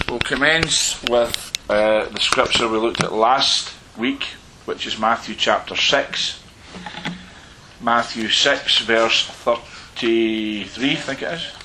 We'll commence with the scripture we looked at last week, which is Matthew chapter 6. Matthew 6 verse 33, I think it is.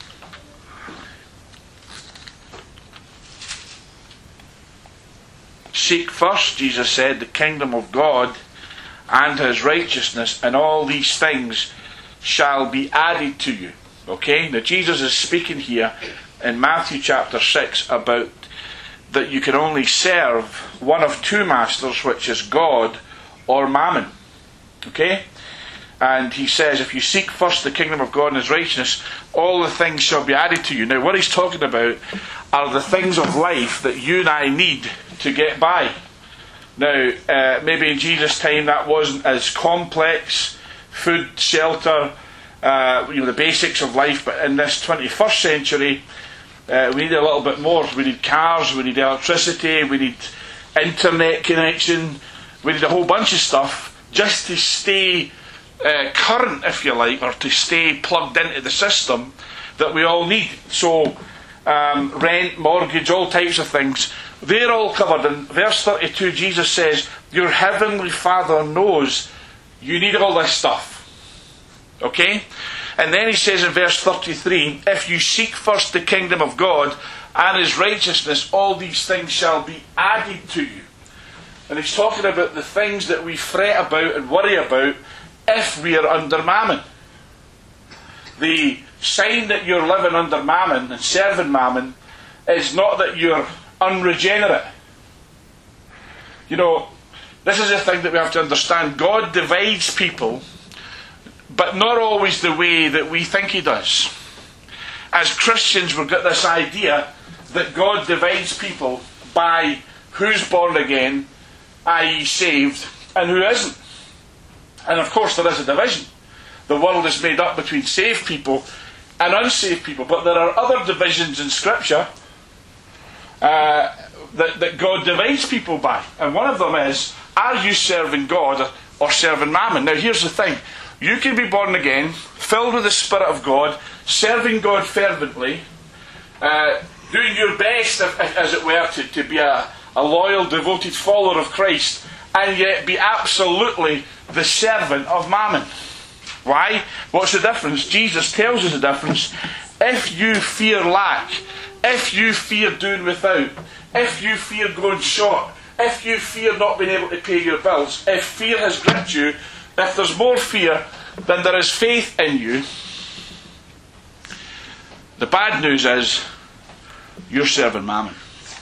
Seek first, Jesus said, the kingdom of God and His righteousness, and all these things shall be added to you. Okay? Now Jesus is speaking here in Matthew chapter 6 about that you can only serve one of two masters, which is God or Mammon. Okay? And he says, if you seek first the kingdom of God and His righteousness, all the things shall be added to you. Now what he's talking about are the things of life that you and I need to get by. Now, maybe in Jesus' time that wasn't as complex. Food, shelter, the basics of life. But in this 21st century, we need a little bit more. We need cars, we need electricity, we need internet connection, we need a whole bunch of stuff just to stay current, if you like, or to stay plugged into the system that we all need. So, rent, mortgage, all types of things, they're all covered. In verse 32, Jesus says, your heavenly Father knows you need all this stuff. Okay? And then he says in verse 33, if you seek first the kingdom of God and His righteousness, all these things shall be added to you. And he's talking about the things that we fret about and worry about if we are under Mammon. The sign that you're living under Mammon and serving Mammon is not that you're unregenerate. You know, this is the thing that we have to understand. God divides people, but not always the way that we think He does. As Christians, we've got this idea that God divides people by who's born again, i.e. saved, and who isn't. And of course there is a division. The world is made up between saved people and unsaved people, but there are other divisions in Scripture that God divides people by. And one of them is, are you serving God or serving Mammon? Now here's the thing. You can be born again, filled with the Spirit of God, serving God fervently, doing your best, as it were, to be a loyal, devoted follower of Christ, and yet be absolutely the servant of Mammon. Why? What's the difference? Jesus tells us the difference. If you fear lack, if you fear doing without, if you fear going short, if you fear not being able to pay your bills, if fear has gripped you, if there's more fear than there is faith in you, the bad news is you're serving Mammon.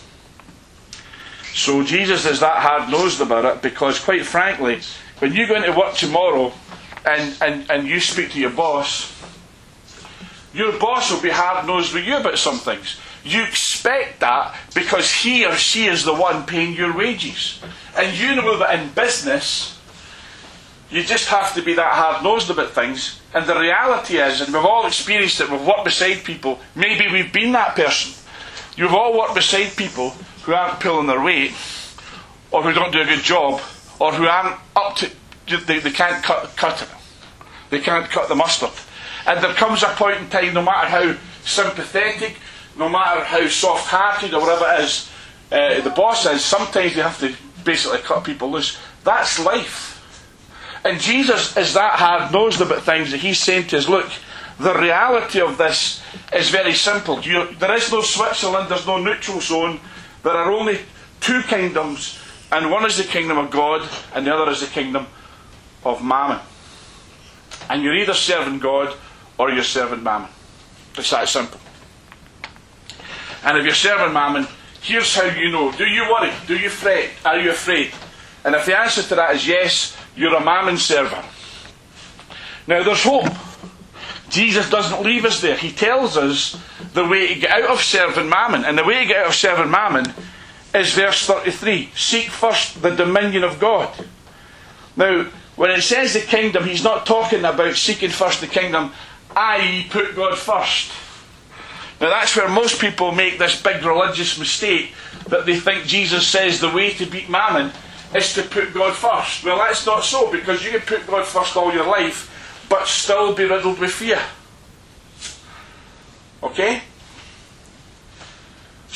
So Jesus is that hard-nosed about it because, quite frankly, when you go into work tomorrow and you speak to your boss will be hard-nosed with you about some things. You expect that because he or she is the one paying your wages. And you know that in business, you just have to be that hard-nosed about things. And the reality is, and we've all experienced it, we've worked beside people, maybe we've been that person. You've all worked beside people who aren't pulling their weight, or who don't do a good job, or who aren't up to, they can't cut it. They can't cut the mustard. And there comes a point in time, no matter how sympathetic, no matter how soft-hearted or whatever it is, the boss is, sometimes you have to basically cut people loose. That's life. And Jesus is that hard-nosed about things that He's saying to us, look, the reality of this is very simple. There is no Switzerland, there's no neutral zone. There are only two kingdoms, and one is the kingdom of God, and the other is the kingdom of Mammon. And you're either serving God or you're serving Mammon. It's that simple. And if you're serving Mammon, here's how you know. Do you worry? Do you fret? Are you afraid? And if the answer to that is yes, you're a Mammon server. Now there's hope. Jesus doesn't leave us there. He tells us the way to get out of serving Mammon. And the way to get out of serving Mammon is verse 33. Seek first the dominion of God. Now, when it says the kingdom, he's not talking about seeking first the kingdom, i.e. put God first. Now that's where most people make this big religious mistake, that they think Jesus says the way to beat Mammon is to put God first. Well, that's not so, because you can put God first all your life, but still be riddled with fear. Okay?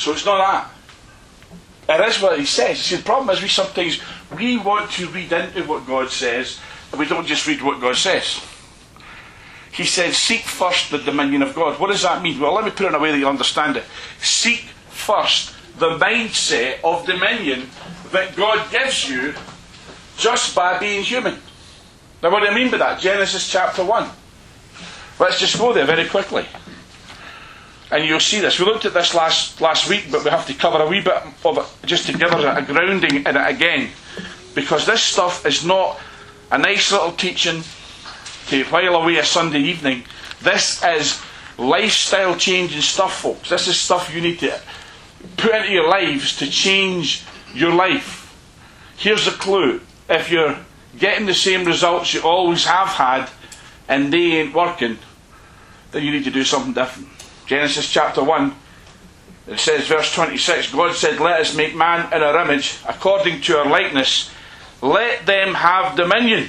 So it's not that. It is what he says. See, the problem is sometimes we want to read into what God says, and we don't just read what God says. He said, seek first the dominion of God. What does that mean? Well, let me put it in a way that you understand it. Seek first the mindset of dominion that God gives you just by being human. Now, what do I mean by that? Genesis chapter 1. Let's just go there very quickly. And you'll see this. We looked at this last week, but we have to cover a wee bit of it just to give us a grounding in it again. Because this stuff is not a nice little teaching to while away a Sunday evening. This is lifestyle changing stuff, folks. This is stuff you need to put into your lives to change your life. Here's the clue. If you're getting the same results you always have had and they ain't working, then you need to do something different. Genesis chapter 1, it says, verse 26, God said, let us make man in our image, according to our likeness. Let them have dominion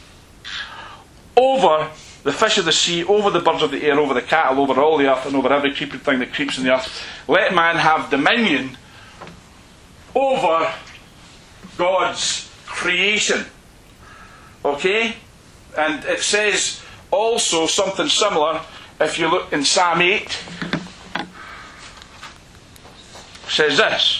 over the fish of the sea, over the birds of the air, over the cattle, over all the earth, and over every creeping thing that creeps in the earth. Let man have dominion over God's creation. Okay? And it says also something similar if you look in Psalm 8. It says this.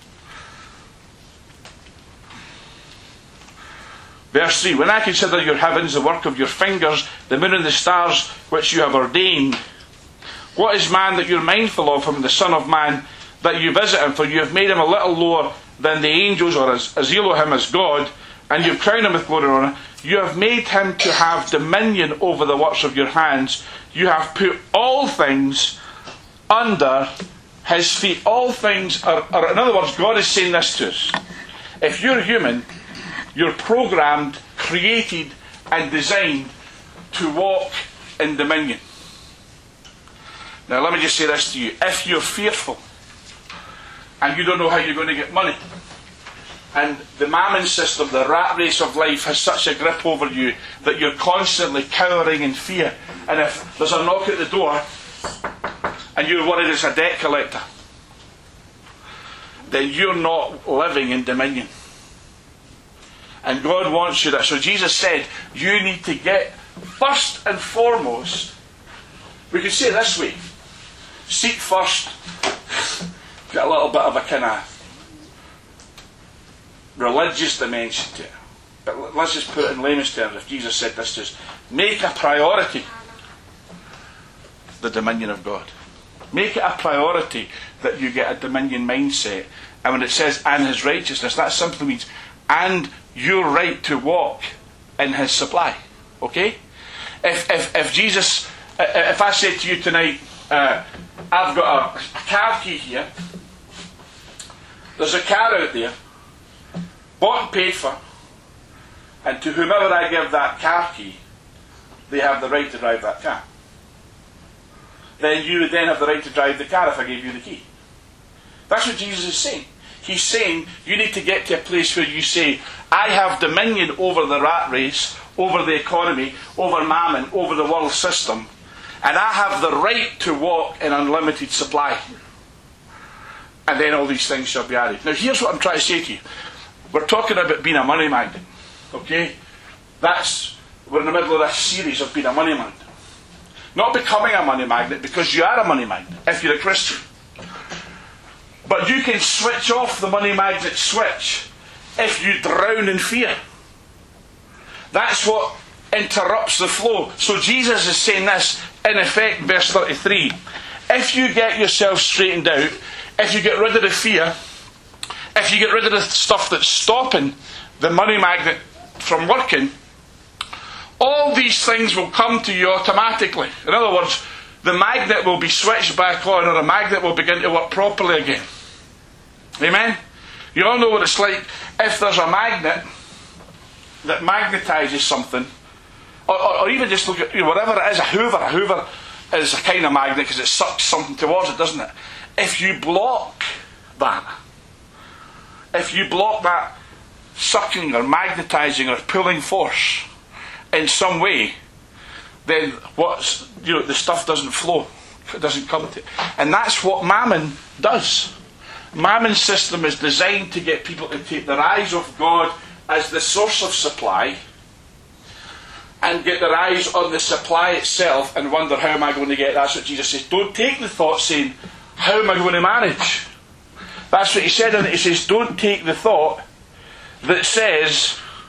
Verse 3, when I consider your heavens, the work of your fingers, the moon and the stars which you have ordained, what is man that you're mindful of him, the Son of Man, that you visit him? For you have made him a little lower than the angels, or as Elohim as God, and you have crowned him with glory and honour. You have made him to have dominion over the works of your hands. You have put all things under his feet. All things are, in other words, God is saying this to us. If you're human, you're programmed, created and designed to walk in dominion. Now let me just say this to you. If you're fearful and you don't know how you're going to get money, and the mammon system, the rat race of life, has such a grip over you that you're constantly cowering in fear, and if there's a knock at the door and you're worried it's a debt collector, then you're not living in dominion. And God wants you that. So Jesus said, you need to get first and foremost, we can say it this way, seek first, get a little bit of a kind of religious dimension to it. But let's just put it in layman's terms. If Jesus said this to us, make a priority the dominion of God. Make it a priority that you get a dominion mindset. And when it says, and his righteousness, that simply means, and your right to walk in his supply. Okay? If Jesus, if I said to you tonight, I've got a car key here, there's a car out there, bought and paid for, and to whomever I give that car key, they have the right to drive that car. Then you would then have the right to drive the car if I gave you the key. That's what Jesus is saying. He's saying you need to get to a place where you say, I have dominion over the rat race, over the economy, over mammon, over the world system, and I have the right to walk in unlimited supply. And then all these things shall be added. Now here's what I'm trying to say to you. We're talking about being a money magnet. Okay? We're in the middle of this series of being a money magnet. Not becoming a money magnet, because you are a money magnet if you're a Christian. But you can switch off the money magnet switch if you drown in fear. That's what interrupts the flow. So Jesus is saying this, in effect, verse 33. If you get yourself straightened out, if you get rid of the fear, if you get rid of the stuff that's stopping the money magnet from working, all these things will come to you automatically. In other words, the magnet will be switched back on, or the magnet will begin to work properly again. Amen? You all know what it's like if there's a magnet that magnetizes something, or even just look at whatever it is, a Hoover. A Hoover is a kind of magnet because it sucks something towards it, doesn't it? If you block that, sucking or magnetizing or pulling force in some way, then the stuff doesn't flow. It doesn't come to it. And that's what mammon does. Mammon's system is designed to get people to take their eyes off God as the source of supply and get their eyes on the supply itself and wonder, how am I going to get? That's what Jesus says. Don't take the thought saying, how am I going to manage? That's what he said in it. He says, don't take the thought that says,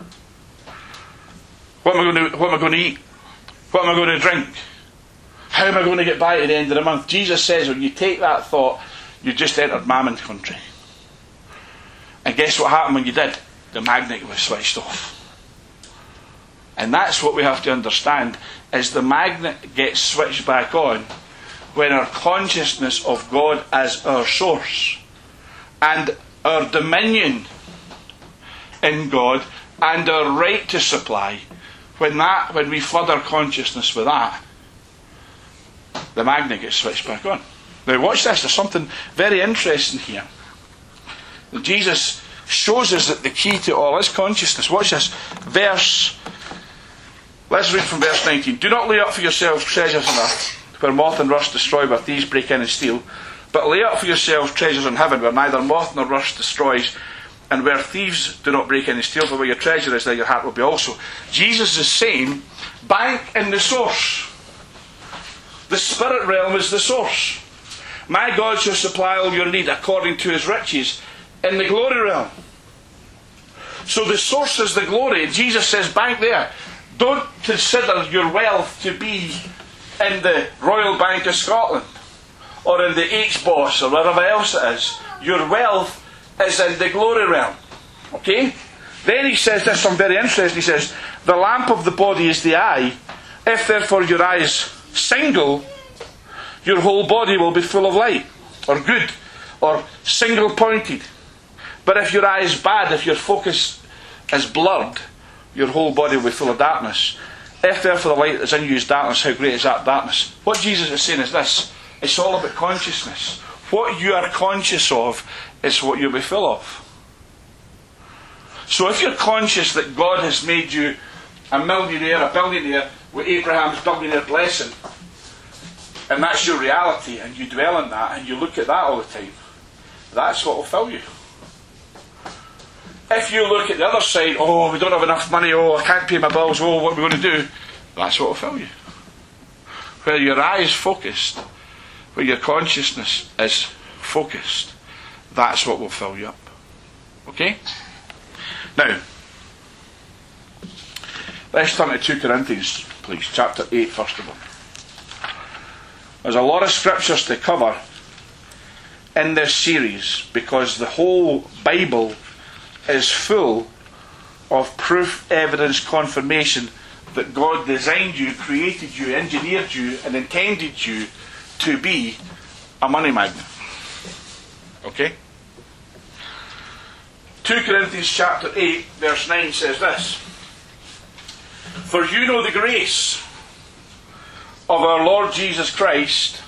what am I going to eat? What am I going to drink? How am I going to get by at the end of the month? Jesus says, when you take that thought, you just entered Mammon country. And guess what happened when you did? The magnet was switched off. And that's what we have to understand, is the magnet gets switched back on when our consciousness of God as our source and our dominion in God and our right to supply, when we flood our consciousness with that, the magnet gets switched back on. Now watch this, there's something very interesting here. Jesus shows us that the key to all is consciousness. Watch this. Let's read from verse 19. Do not lay up for yourselves treasures on earth, where moth and rust destroy, where thieves break in and steal. But lay up for yourselves treasures in heaven, where neither moth nor rust destroys, and where thieves do not break in and steal. For where your treasure is, there your heart will be also. Jesus is saying, bank in the source. The spirit realm is the source. My God shall supply all your need according to his riches in the glory realm. So the source is the glory. And Jesus says, bank there. Don't consider your wealth to be in the Royal Bank of Scotland or in the HBOS or wherever else it is. Your wealth is in the glory realm. Okay? Then he says this, something very interesting. He says, the lamp of the body is the eye. If therefore your eye is single, your whole body will be full of light, or good, or single pointed. But if your eye is bad, if your focus is blurred, your whole body will be full of darkness. If therefore the light that's in you is darkness, how great is that darkness? What Jesus is saying is this: it's all about consciousness. What you are conscious of is what you'll be full of. So if you're conscious that God has made you a millionaire, a billionaire, with Abraham's billionaire blessing, and that's your reality, and you dwell in that, and you look at that all the time, that's what will fill you. If you look at the other side, oh, we don't have enough money, oh, I can't pay my bills, oh, what are we going to do? That's what will fill you. Where your eye is focused, where your consciousness is focused, that's what will fill you up. Okay? Now, let's turn to 2 Corinthians, please, chapter 8, first of all. There's a lot of scriptures to cover in this series because the whole Bible is full of proof, evidence, confirmation that God designed you, created you, engineered you, and intended you to be a money magnet. Okay? 2 Corinthians chapter 8 verse 9 says this: For you know the grace of our Lord Jesus Christ,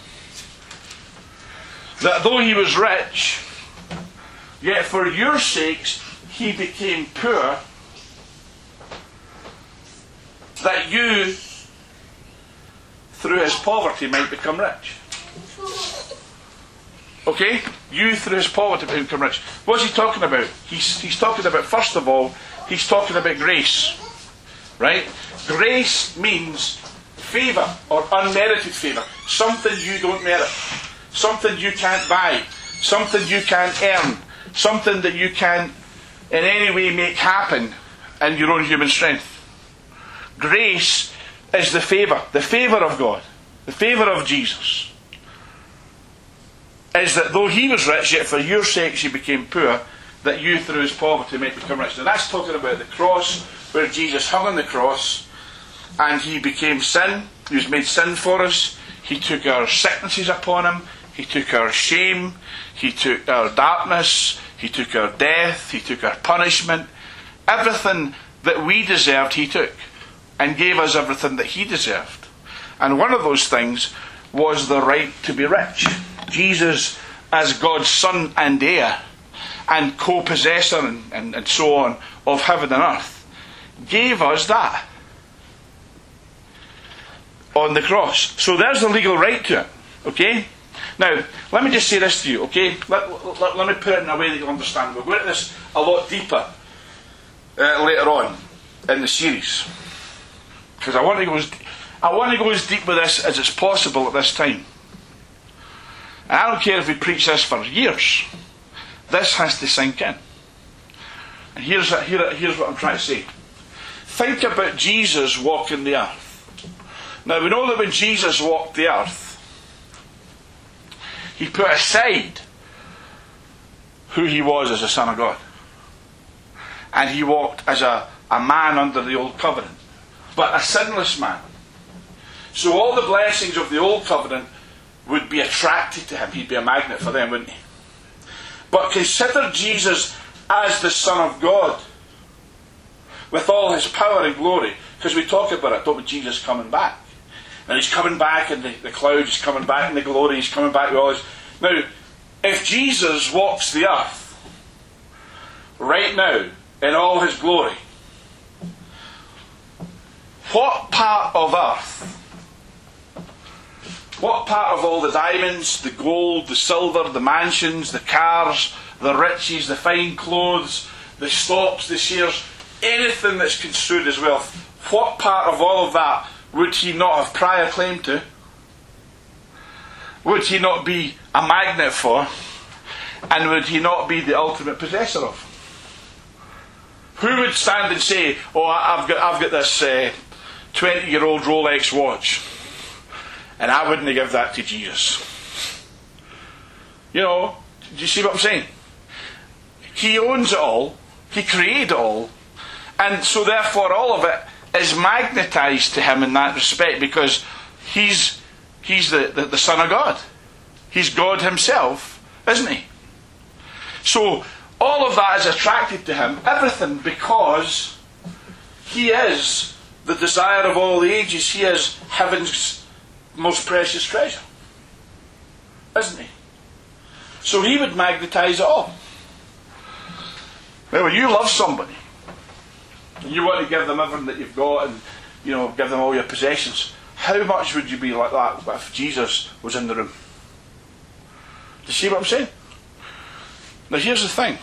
that though he was rich, yet for your sakes he became poor, that you through his poverty might become rich. Okay? You through his poverty might become rich. What's he talking about? He's talking about, first of all, he's talking about grace. Right? Grace means favour or unmerited favour. Something you don't merit. Something you can't buy. Something you can't earn. Something that you can't in any way make happen in your own human strength. Grace is the favour of God, the favour of Jesus. Is that though he was rich, yet for your sakes he became poor, that you through his poverty might become rich. Now that's talking about the cross, where Jesus hung on the cross and he became sin. He was made sin for us. He took our sicknesses upon him. He took our shame. He took our darkness. He took our death. He took our punishment. Everything that we deserved he took, and gave us everything that he deserved. And one of those things was the right to be rich. Jesus, as God's son and heir and co-possessor and so on of heaven and earth, gave us that on the cross. So there's the legal right to it. Okay? Now, let me just say this to you, okay? Let me put it in a way that you'll understand. We'll go into this a lot deeper later on in the series. Because I want to go as deep with this as it's possible at this time. And I don't care if we preach this for years. This has to sink in. And here's what I'm trying to say. Think about Jesus walking the earth. Now we know that when Jesus walked the earth, he put aside who he was as a Son of God. And he walked as a man under the old covenant. But a sinless man. So all the blessings of the old covenant would be attracted to him. He'd be a magnet for them, wouldn't he? But consider Jesus as the Son of God, with all his power and glory. Because we talk about it, don't we? Jesus coming back. And he's coming back in the clouds, he's coming back in the glory, he's coming back with all his... Now, if Jesus walks the earth right now in all his glory, what part of earth, what part of all the diamonds, the gold, the silver, the mansions, the cars, the riches, the fine clothes, the stocks, the shares, anything that's construed as wealth, what part of all of that would he not have prior claim to? Would he not be a magnet for? And would he not be the ultimate possessor of? Who would stand and say, oh, I've got this 20-year-old Rolex watch, and I wouldn't give that to Jesus? You know, do you see what I'm saying? He owns it all. He created it all. And so therefore all of it is magnetised to him in that respect, because he's the Son of God. He's God himself, isn't he? So all of that is attracted to him, everything, because he is the desire of all the ages. He is heaven's most precious treasure, isn't he? So he would magnetise it all. Now when you love somebody, and you want to give them everything that you've got, and give them all your possessions, how much would you be like that if Jesus was in the room? Do you see what I'm saying? Now here's the thing.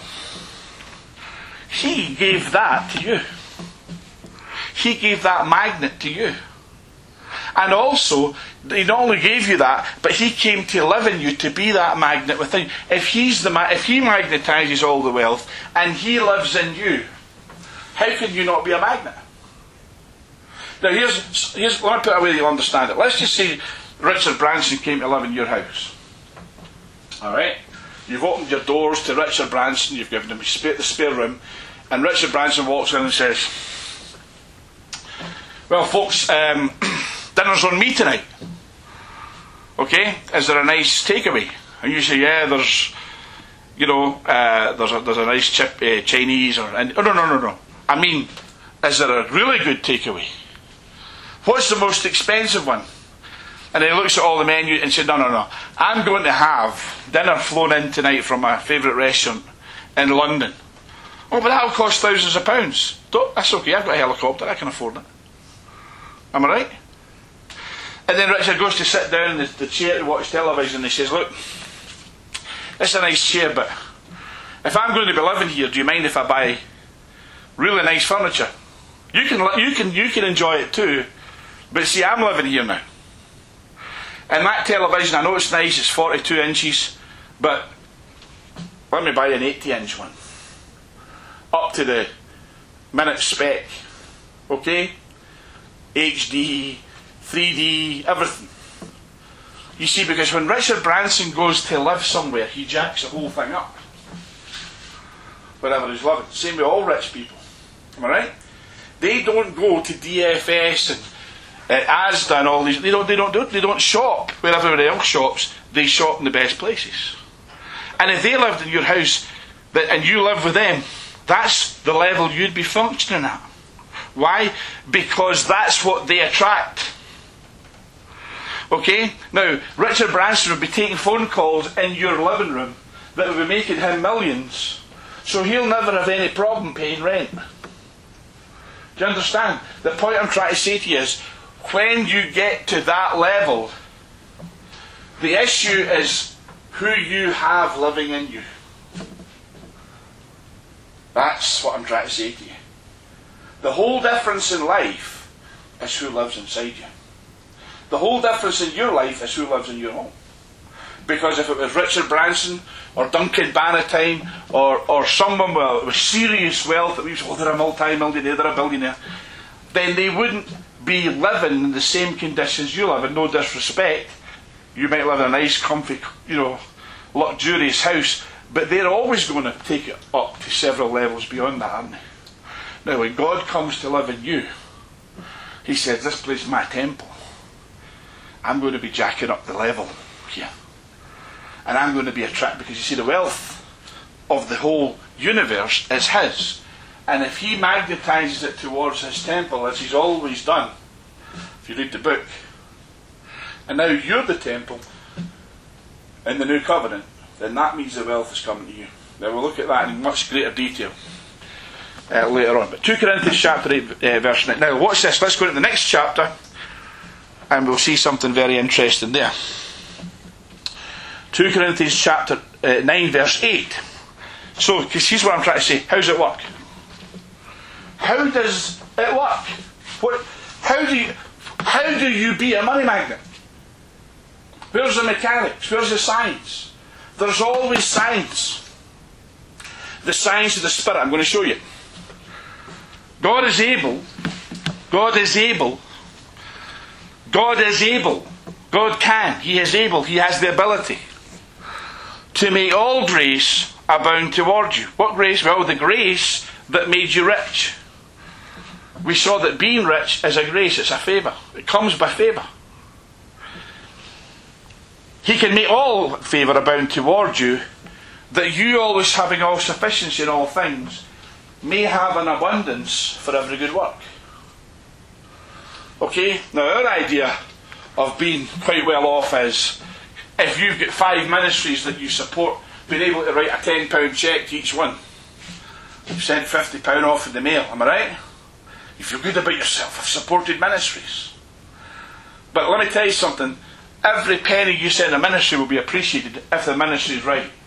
He gave that to you. He gave that magnet to you. And also, he not only gave you that, but he came to live in you to be that magnet within you. If he magnetises all the wealth, and he lives in you, how can you not be a magnet? Now here's let me put it a way you'll understand it. Let's just say Richard Branson came to live in your house. Alright? You've opened your doors to Richard Branson, you've given him the spare room, and Richard Branson walks in and says, well folks, dinner's on me tonight. Okay? Is there a nice takeaway? And you say, yeah, there's a nice Chinese or... No. I mean, is there a really good takeaway? What's the most expensive one? And he looks at all the menu and says, no. I'm going to have dinner flown in tonight from my favourite restaurant in London. Oh, but that'll cost thousands of pounds. That's okay, I've got a helicopter, I can afford it. Am I right? And then Richard goes to sit down in the chair to watch television, and he says, look, it's a nice chair, but if I'm going to be living here, do you mind if I buy really nice furniture? You can enjoy it too, but see, I'm living here now. And that television, I know it's nice, it's 42 inches, but let me buy an 80-inch one. Up to the minute spec. Okay? HD, 3D, everything. You see, because when Richard Branson goes to live somewhere, he jacks the whole thing up. Wherever he's living. Same with all rich people. Am I right? They don't go to DFS and Asda and all these. They don't shop where everybody else shops. They shop in the best places. And if they lived in your house and you live with them, that's the level you'd be functioning at. Why? Because that's what they attract. Okay? Now, Richard Branson would be taking phone calls in your living room that would be making him millions, so he'll never have any problem paying rent. Do you understand? The point I'm trying to say to you is, when you get to that level, The issue is who you have living in you. That's what I'm trying to say to you. The whole difference in life is who lives inside you. The whole difference in your life is who lives in your home. Because if it was Richard Branson or Duncan Bannatyne or someone with serious wealth that we say, oh, they're a multi-millionaire, they're a billionaire, then they wouldn't be living in the same conditions you live in. No disrespect. You might live in a nice, comfy, luxurious house, but they're always going to take it up to several levels beyond that, aren't they? Now, when God comes to live in you, He says, this place is my temple. I'm going to be jacking up the level here. And I'm going to be attracted, because you see, the wealth of the whole universe is His. And if He magnetizes it towards His temple, as He's always done, if you read the book, and now you're the temple in the new covenant, then that means the wealth is coming to you. Now we'll look at that in much greater detail later on. But 2 Corinthians chapter 8 verse 9. Now watch this. Let's go to the next chapter and we'll see something very interesting there. 2 Corinthians chapter 9 verse 8. So, because here's what I'm trying to say. How does it work? How does it work? How do you be a money magnet? Where's the mechanics? Where's the science? There's always science. The science of the Spirit. I'm going to show you. God is able. God is able. God is able. God can. He is able. He has the ability to make all grace abound toward you. What grace? Well, the grace that made you rich. We saw that being rich is a grace. It's a favour. It comes by favour. He can make all favour abound toward you, that you, always having all sufficiency in all things, may have an abundance for every good work. Okay? Now our idea of being quite well off is, if you've got 5 ministries that you support, being able to write a £10 cheque to each one. You've sent £50 off in the mail, am I right? You feel good about yourself. I've supported ministries. But let me tell you something. Every penny you send a ministry will be appreciated if the ministry is right.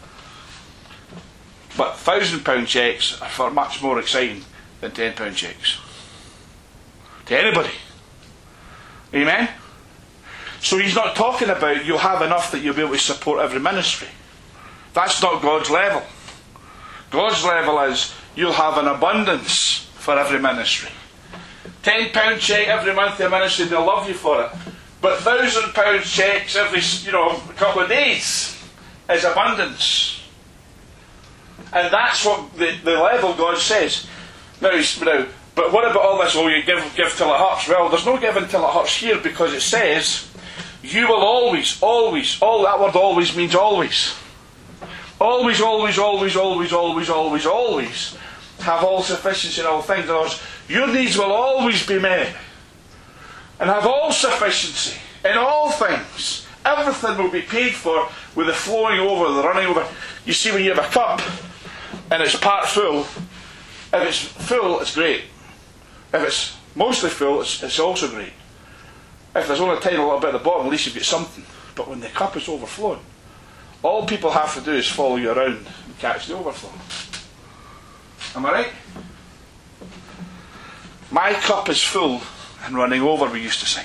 But £1,000 cheques are far much more exciting than £10 cheques. To anybody. Amen? So he's not talking about you'll have enough that you'll be able to support every ministry. That's not God's level. God's level is you'll have an abundance for every ministry. £10 cheque every month to a ministry, they'll love you for it. But £1,000 cheques every a couple of days is abundance. And that's what the level God says. Now, but what about all this? Oh, you give till it hurts. Well, there's no giving till it hurts here, because it says you will always, that word always means always. Always have all sufficiency in all things. In other words, your needs will always be met. And have all sufficiency in all things. Everything will be paid for with the flowing over, the running over. You see, when you have a cup and it's part full, if it's full, it's great. If it's mostly full, it's also great. If there's only a tiny little bit at the bottom, at least you've got something. But when the cup is overflowing, all people have to do is follow you around and catch the overflow. Am I right? My cup is full and running over, we used to sing.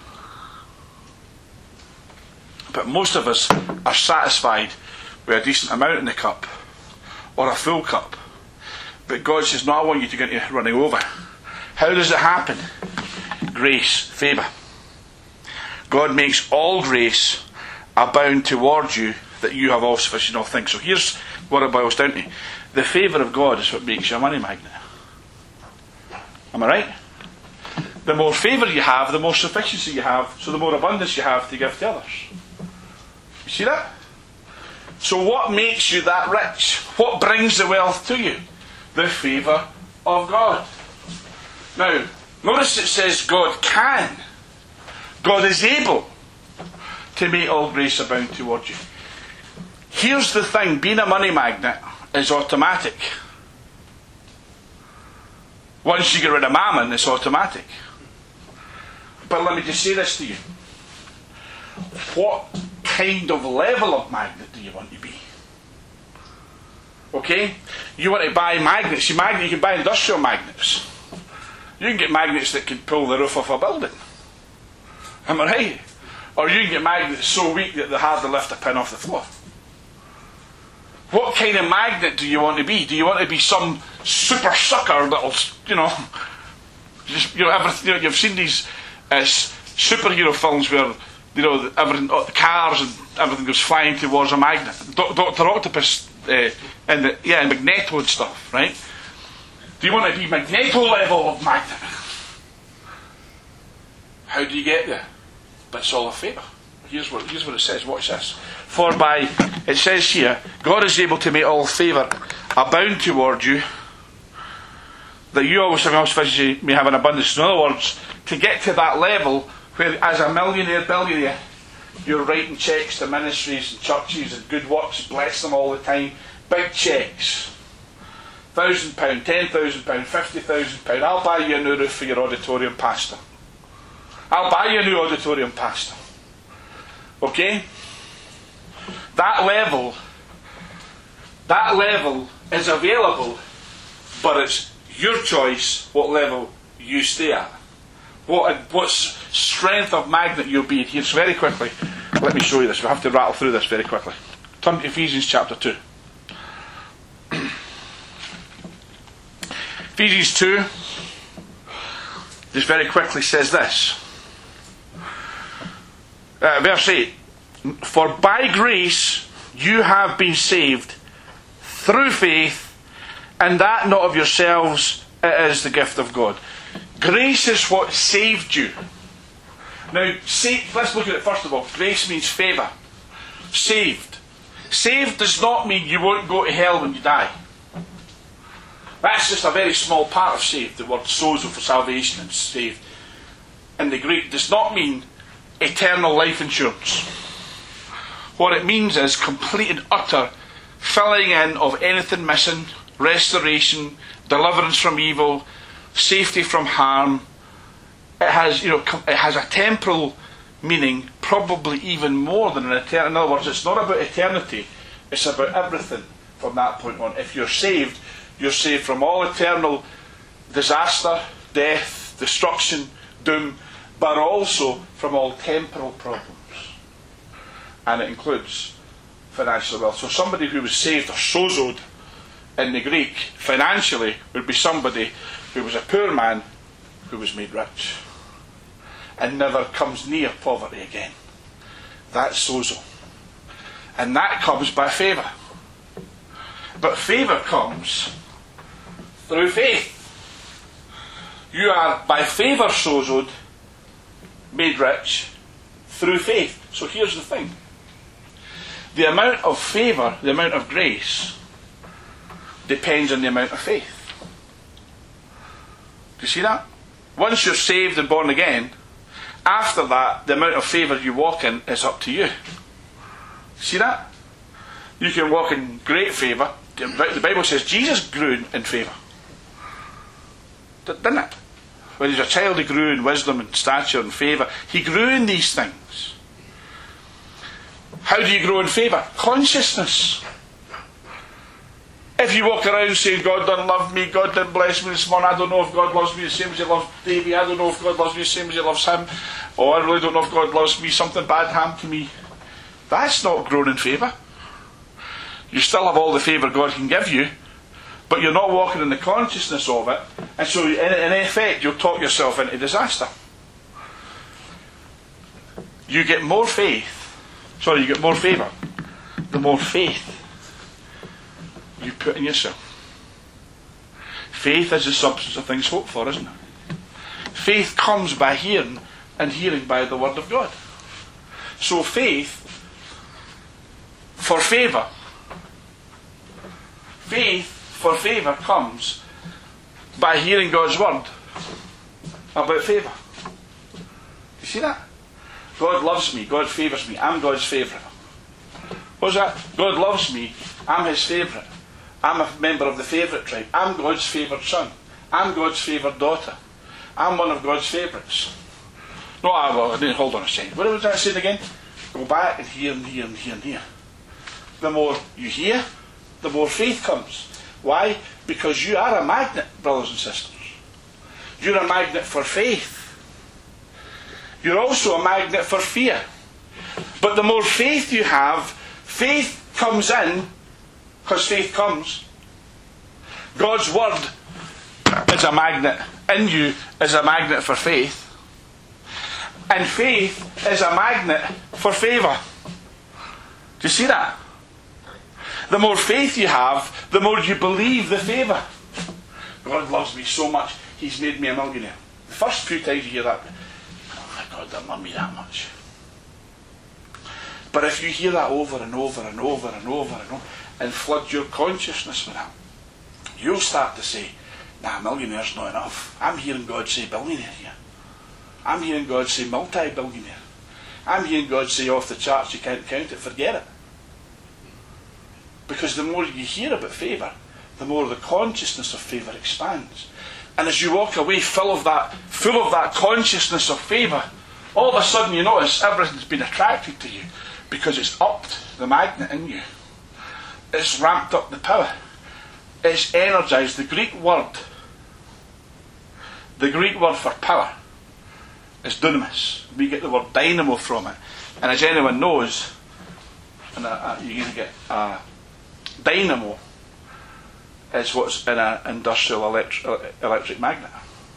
But most of us are satisfied with a decent amount in the cup, or a full cup. But God says, no, I want you to get into running over. How does it happen? Grace, favour. God makes all grace abound toward you, that you have all sufficient in all things. So here's what it boils down to. The favour of God is what makes you a money magnet. Am I right? The more favour you have, the more sufficiency you have, so the more abundance you have to give to others. You see that? So what makes you that rich? What brings the wealth to you? The favour of God. Now, notice it says God can. God is able to make all grace abound towards you. Here's the thing, being a money magnet is automatic. Once you get rid of mammon, it's automatic. But let me just say this to you. What kind of level of magnet do you want to be? Okay? You want to buy magnets. You can buy industrial magnets. You can get magnets that can pull the roof off a building. Am I right? Or you can get magnets so weak that they're hard to lift a pin off the floor. What kind of magnet do you want to be? Do you want to be some super sucker that'll, you've seen these superhero films where, everything, the cars and everything goes flying towards a magnet. Dr. Octopus and Magneto and stuff, right? Do you want to be Magneto level of magnet? How do you get there? But it's all a favour. Here's what it says. Watch this. For it says here, God is able to make all favour abound toward you, that you always may have an abundance. In other words, to get to that level where, as a billionaire, you're writing cheques to ministries and churches and good works, bless them all the time, big cheques, £1,000, £10,000, £50,000. I'll buy you a new roof for your auditorium, pastor. I'll buy you a new auditorium, pastor. Okay? That level is available, but it's your choice what level you stay at. What strength of magnet you'll be. Here, so very quickly, let me show you this. We have to rattle through this very quickly. Turn to Ephesians chapter 2. Ephesians 2, just very quickly says this. Verse 8. For by grace you have been saved through faith, and that not of yourselves, it is the gift of God. Grace is what saved you. Now, let's look at it first of all. Grace means favour. Saved. Saved does not mean you won't go to hell when you die. That's just a very small part of saved. The word sozo for salvation and saved in the Greek does not mean eternal life insurance. What it means is complete and utter filling in of anything missing, restoration, deliverance from evil, safety from harm. It has, it has a temporal meaning, probably even more than an eternity. In other words, it's not about eternity, it's about everything from that point on. If you're saved from all eternal disaster, death, destruction, doom, but also from all temporal problems. And it includes financial wealth. So somebody who was saved, or sozoed in the Greek, financially, would be somebody who was a poor man who was made rich and never comes near poverty again. That's sozo. And that comes by favour. But favour comes through faith. You are by favour sozoed, made rich through faith. So here's the thing. The amount of favour, the amount of grace, depends on the amount of faith. Do you see that? Once you're saved and born again, after that, the amount of favour you walk in is up to you. See that? You can walk in great favour. The Bible says Jesus grew in favour. Didn't it? When he was a child, he grew in wisdom and stature and favour. He grew in these things. How do you grow in favour? Consciousness. If you walk around saying, God doesn't love me, God didn't bless me this morning, I don't know if God loves me the same as he loves Davey, I don't know if God loves me the same as he loves him, or I really don't know if God loves me, something bad happened to me. That's not growing in favour. You still have all the favour God can give you, but you're not walking in the consciousness of it, and so in effect you'll talk yourself into disaster. You get more favour, the more faith you put in yourself. Faith is the substance of things hoped for, isn't it? Faith comes by hearing, and hearing by the word of God. So faith for favour comes by hearing God's word about favour. You see that? God loves me, God favours me, I'm God's favourite. What's that? God loves me, I'm his favourite. I'm a member of the favourite tribe. I'm God's favoured son. I'm God's favoured daughter. I'm one of God's favourites. No, hold on a second. What was that saying again? go back and hear and hear and hear and hear. The more you hear, the more faith comes. Why? Because you are a magnet, brothers and sisters. You're a magnet for faith. You're also a magnet for fear. But the more faith you have, faith comes in because faith comes. God's word is a magnet in you, is a magnet for faith. And faith is a magnet for favour. Do you see that? The more faith you have, the more you believe the favour. God loves me so much, He's made me a millionaire. The first few times you hear that, oh my God, doesn't love me that much. But if you hear that over and over and over and over and over, and flood your consciousness with that, you'll start to say, nah, millionaire's not enough. I'm hearing God say billionaire here. I'm hearing God say multi-billionaire. I'm hearing God say off the charts, you can't count it, forget it. Because the more you hear about favour, the more the consciousness of favour expands. And as you walk away full of that consciousness of favour, all of a sudden you notice everything's been attracted to you because it's upped the magnet in you. It's ramped up the power. It's energised. The Greek word for power is dunamis. We get the word dynamo from it. And as anyone knows, and you're going to get dynamo is what's in an industrial electric magnet.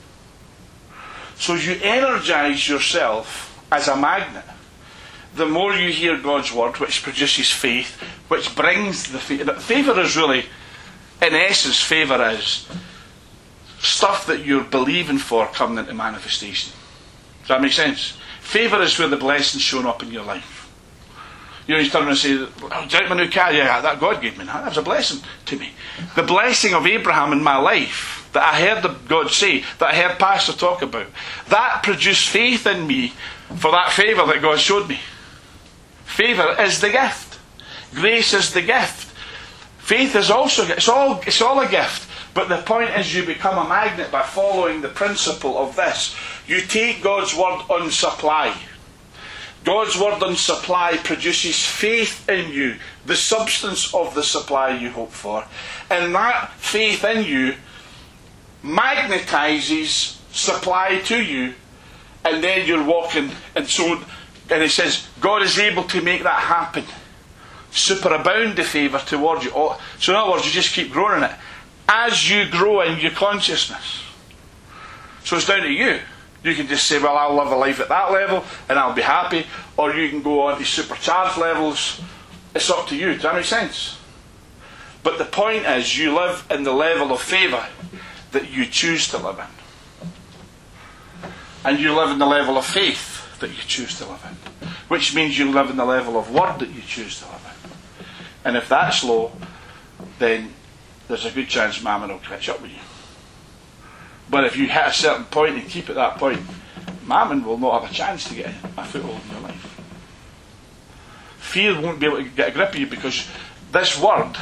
So as you energise yourself as a magnet, the more you hear God's word, which produces faith, which brings the faith. Favour is really, in essence, favour is stuff that you're believing for coming into manifestation. Does that make sense? Favour is where the blessing's shown up in your life. You know, you turn around and say, oh, do you like my new car? Yeah, that God gave me that. That was a blessing to me. The blessing of Abraham in my life, that I heard God say, that I heard Pastor talk about, that produced faith in me for that favour that God showed me. Favour is the gift. Grace is the gift. Faith is also, it's all a gift. But the point is you become a magnet by following the principle of this. You take God's word on supply. God's word on supply produces faith in you, the substance of the supply you hope for. And that faith in you magnetizes supply to you, and then you're walking, and it says God is able to make that happen. Superabound the favour towards you. So in other words, you just keep growing in it as you grow in your consciousness. So it's down to you. You can just say, well, I'll live a life at that level and I'll be happy. Or you can go on to supercharged levels. It's up to you. Does that make sense? But the point is, you live in the level of favour that you choose to live in. And you live in the level of faith that you choose to live in. Which means you live in the level of word that you choose to live in. And if that's low, then there's a good chance Mammon will catch up with you. But if you hit a certain point and keep at that point, Mammon will not have a chance to get a foothold in your life. Fear won't be able to get a grip of you because this word,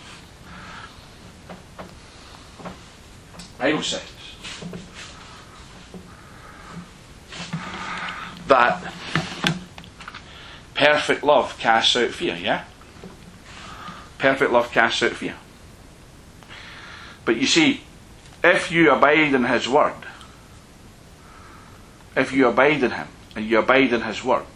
Bible says that perfect love casts out fear, yeah? Perfect love casts out fear. But you see, if you abide in His word, if you abide in Him and you abide in His word,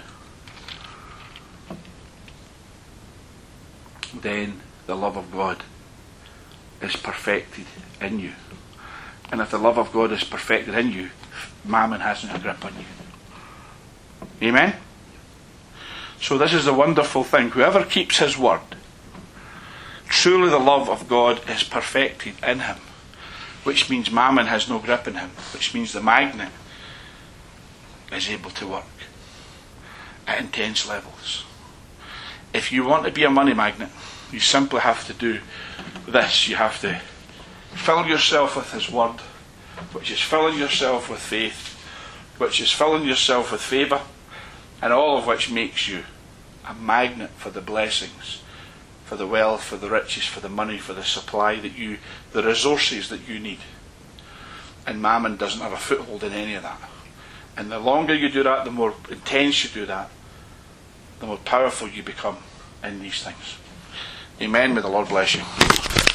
then the love of God is perfected in you. And if the love of God is perfected in you, Mammon hasn't a grip on you. Amen? So this is the wonderful thing. Whoever keeps His word, truly the love of God is perfected in him. Which means Mammon has no grip in him. Which means the magnet is able to work at intense levels. If you want to be a money magnet, you simply have to do this. You have to fill yourself with His word, which is filling yourself with faith, which is filling yourself with favour, and all of which makes you a magnet for the blessings, for the wealth, for the riches, for the money, for the supply the resources that you need. And Mammon doesn't have a foothold in any of that. And the longer you do that, the more intense you do that, the more powerful you become in these things. Amen. May the Lord bless you.